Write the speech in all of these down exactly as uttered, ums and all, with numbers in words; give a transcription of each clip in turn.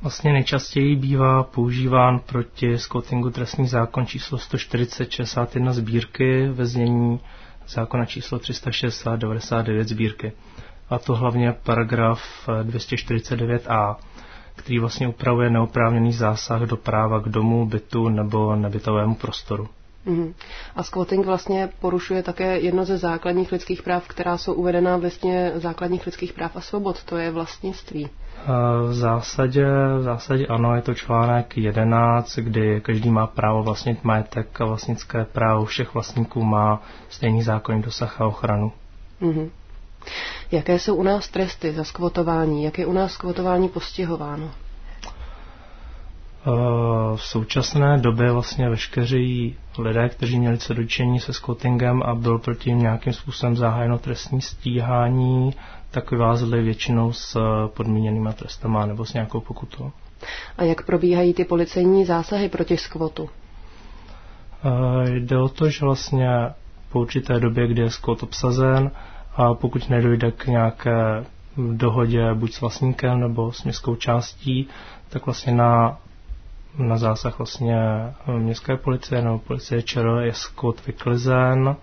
Vlastně nejčastěji bývá používán proti squattingu trestní zákon číslo sto čtyřicet šedesát jedna sbírky ve znění zákona číslo tři sta šedesát devadesát devět sbírky. A to hlavně paragraf dvě stě čtyřicet devět a, který vlastně upravuje neoprávněný zásah do práva k domu, bytu nebo nebytovému prostoru. Mm. A squatting vlastně porušuje také jedno ze základních lidských práv, která jsou uvedena ve Listině základních lidských práv a svobod, to je vlastnictví. V zásadě, v zásadě ano, je to článek jedenáct, kdy každý má právo vlastnit majetek a vlastnické právo všech vlastníků má stejný zákonný dosah a ochranu. Mm. Jaké jsou u nás tresty za skvotování? Jak je u nás skvotování postihováno? V současné době vlastně veškeří lidé, kteří měli co dočinění se squattingem a byl proti jim nějakým způsobem zahájeno trestní stíhání, tak vyvázeli většinou s podmíněnýma trestama nebo s nějakou pokutou. A jak probíhají ty policejní zásahy proti skvotu? Jde o to, že vlastně po určité době, kdy je skvot obsazen a pokud nedojde k nějaké dohodě buď s vlastníkem nebo s městskou částí, tak vlastně na na zásah vlastně městské policie nebo policie ČR je skvot vyklizen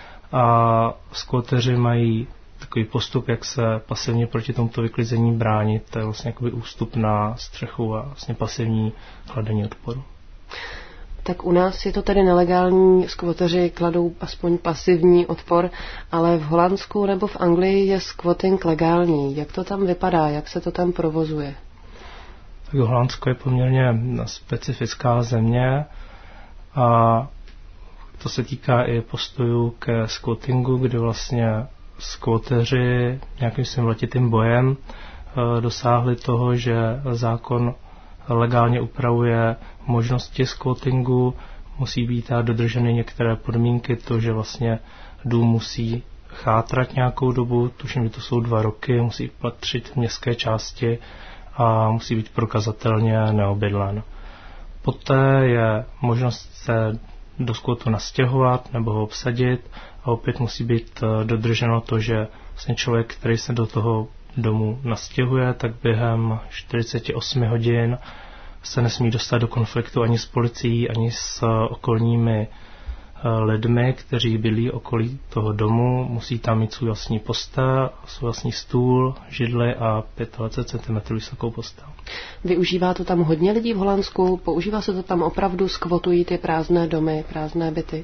a skvoteři mají takový postup, jak se pasivně proti tomuto vyklizení bránit. To je vlastně jakoby ústup na střechu a vlastně pasivní kladení odporu. Tak u nás je to tedy nelegální, skvoteři kladou aspoň pasivní odpor, ale v Holandsku nebo v Anglii je squatting legální. Jak to tam vypadá, jak se to tam provozuje? Tak Holandsko je poměrně specifická země a to se týká i postojů ke squattingu, kdy vlastně squateři nějakým svým letitým bojem dosáhli toho, že zákon legálně upravuje možnosti squattingu, musí být dodrženy některé podmínky, to, že vlastně dům musí chátrat nějakou dobu, tuším, že to jsou dva roky, musí patřit městské části a musí být prokazatelně neobydlen. Poté je možnost se do squatu nastěhovat nebo ho obsadit a opět musí být dodrženo to, že vlastně člověk, který se do toho domu nastěhuje, tak během čtyřicet osm hodin se nesmí dostat do konfliktu ani s policií, ani s okolními lidmi, kteří bydlí okolí toho domu, musí tam mít svůj vlastní postel, svůj vlastní stůl, židli a dvacet pět centimetrů vysokou postel. Využívá to tam hodně lidí v Holandsku? Používá se to tam opravdu, skvotují ty prázdné domy, prázdné byty?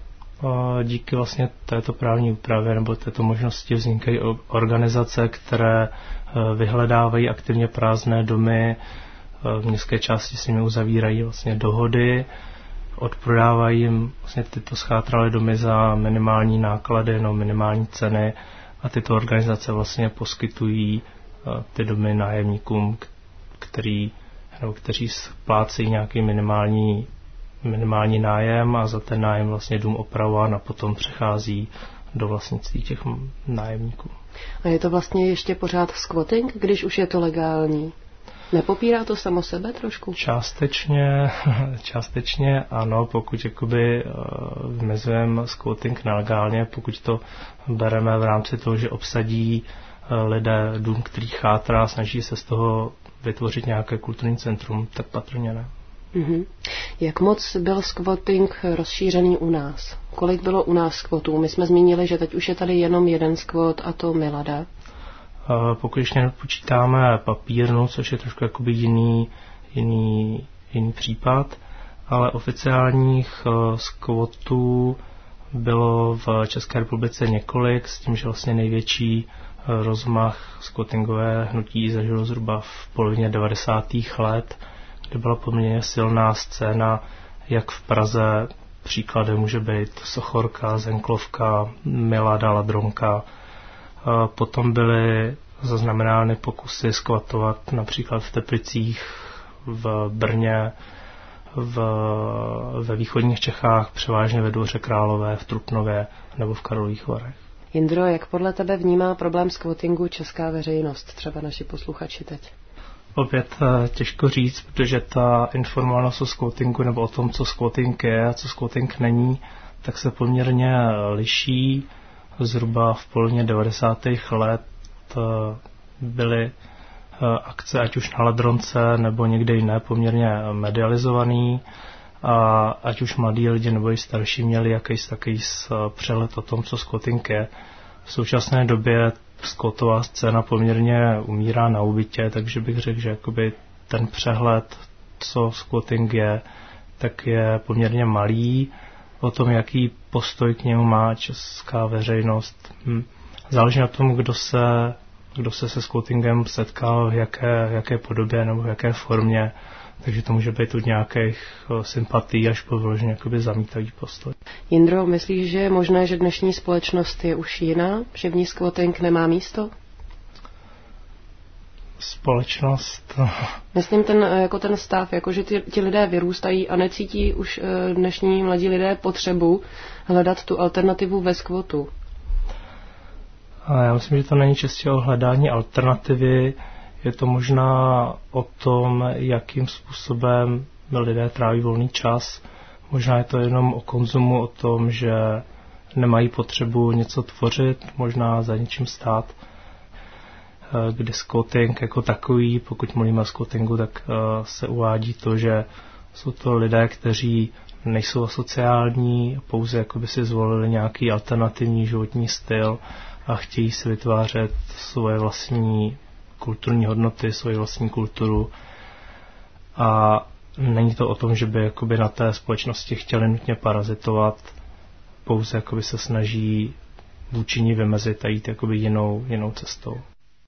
A díky vlastně této právní úpravě nebo této možnosti vznikají organizace, které vyhledávají aktivně prázdné domy, v městské části s nimi uzavírají vlastně dohody, odprodávají jim vlastně tyto schátralé domy za minimální náklady, no minimální ceny a tyto organizace vlastně poskytují ty domy nájemníkům, který, nebo kteří splácejí nějaký minimální, minimální nájem a za ten nájem vlastně dům opravován a potom přechází do vlastnictví těch nájemníků. A je to vlastně ještě pořád squatting, když už je to legální? Nepopírá to samo sebe trošku? Částečně, částečně ano, pokud jakoby vymezujeme squatting nelegálně, pokud to bereme v rámci toho, že obsadí lidé dům, který chátrá, snaží se z toho vytvořit nějaké kulturní centrum, tak patrně ne. Mm-hmm. Jak moc byl squatting rozšířený u nás? Kolik bylo u nás squatů? My jsme zmínili, že teď už je tady jenom jeden squat a to Milada. Pokud ještě nepočítáme papírnu, což je trošku jakoby jiný, jiný, jiný případ, ale oficiálních squatů bylo v České republice několik, s tím, že vlastně největší rozmach squattingové hnutí zažilo zhruba v polovině devadesátých let, kde byla poměrně silná scéna, jak v Praze příkladem může být Sochorka, Zenklovka, Milada, Ladronka. Potom byly zaznamenány pokusy skvatovat například v Teplicích, v Brně, v, ve východních Čechách, převážně ve Dvoře Králové, v Trutnově nebo v Karlových Varech. Jindro, jak podle tebe vnímá problém squattingu česká veřejnost, třeba naši posluchači teď? Opět těžko říct, protože ta informovanost o squattingu nebo o tom, co squatting je a co squatting není, tak se poměrně liší. Zhruba v polovině devadesátých let byly akce, ať už na Ladronce nebo někde jiné, poměrně medializovaný. A ať už mladí lidi nebo i starší měli jakýsi takový přehled o tom, co squatting je. V současné době squatová scéna poměrně umírá na úbytě, takže bych řekl, že jakoby ten přehled, co squatting je, tak je poměrně malý. O tom, jaký postoj k němu má česká veřejnost. Hm. Záleží na tom, kdo se, kdo se se squattingem setkal, v jaké, jaké podobě nebo v jaké formě. Takže to může být od nějakých sympatí až po vyloženě jakoby zamítavý postoj. Jindro, myslíš, že je možné, že dnešní společnost je už jiná? Že v ní squatting nemá místo? Společnost... Myslím ten, jako ten stav, jako že ti, ti lidé vyrůstají a necítí už dnešní mladí lidé potřebu hledat tu alternativu ve squatu. A já myslím, že to není čistě o hledání alternativy. Je to možná o tom, jakým způsobem lidé tráví volný čas. Možná je to jenom o konzumu, o tom, že nemají potřebu něco tvořit, možná za něčím stát. Kdy squatting jako takový, pokud mluvíme o squattingu, tak se uvádí to, že jsou to lidé, kteří nejsou asociální, pouze jakoby si zvolili nějaký alternativní životní styl a chtějí si vytvářet svoje vlastní kulturní hodnoty, svoji vlastní kulturu. A není to o tom, že by jakoby na té společnosti chtěli nutně parazitovat, pouze jakoby se snaží vůči ní vymezit a jít jakoby jinou, jinou cestou.